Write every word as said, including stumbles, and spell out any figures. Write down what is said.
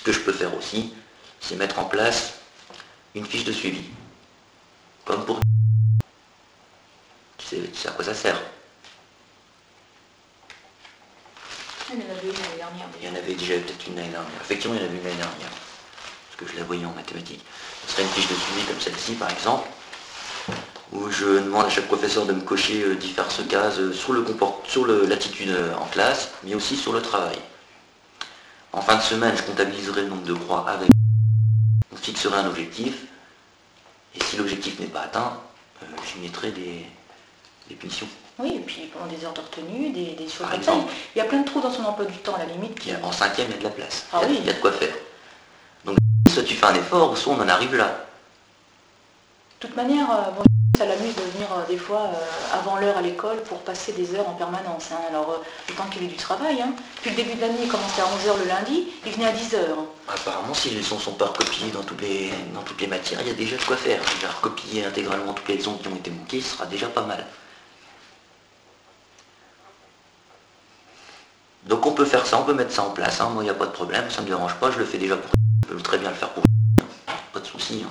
Ce que je peux faire aussi, c'est mettre en place une fiche de suivi. Comme pour... Tu sais, tu sais à quoi ça sert. Il y en avait une l'année dernière. Il y en avait déjà peut-être une l'année dernière. Effectivement, il y en avait une l'année dernière. Parce que je la voyais en mathématiques. Ce serait une fiche de suivi comme celle-ci, par exemple, où je demande à chaque professeur de me cocher euh, diverses cases sur le comport... sur le- l'attitude en classe, mais aussi sur le travail. En fin de semaine, je comptabiliserai le nombre de croix avec. On fixerait un objectif, et si l'objectif n'est pas atteint, euh, j'y mettrai des, des punitions. Oui, et puis pendant des heures de retenue, des, des choses Par comme ça. exemple. Il y a plein de trous dans son emploi du temps, à la limite. Qui... Il y a- en cinquième, il y a de la place. Ah il, y a, oui. il y a de quoi faire. Donc, soit tu fais un effort, soit on en arrive là. De toute manière, euh, bon, ça l'amuse de venir euh, des fois euh, avant l'heure à l'école pour passer des heures en permanence. Hein. Alors, euh, le temps qu'il ait du travail, hein. Depuis le début de l'année, il commençait à onze heures le lundi, il venait à dix heures. Apparemment, si les leçons ne sont pas recopiées dans toutes, les, dans toutes les matières, il y a déjà de quoi faire. Déjà recopier intégralement toutes les leçons qui ont été manquées, ce sera déjà pas mal. Donc on peut faire ça, on peut mettre ça en place, hein. Moi il n'y a pas de problème, ça ne me dérange pas, je le fais déjà pour... Je peux très bien le faire pour...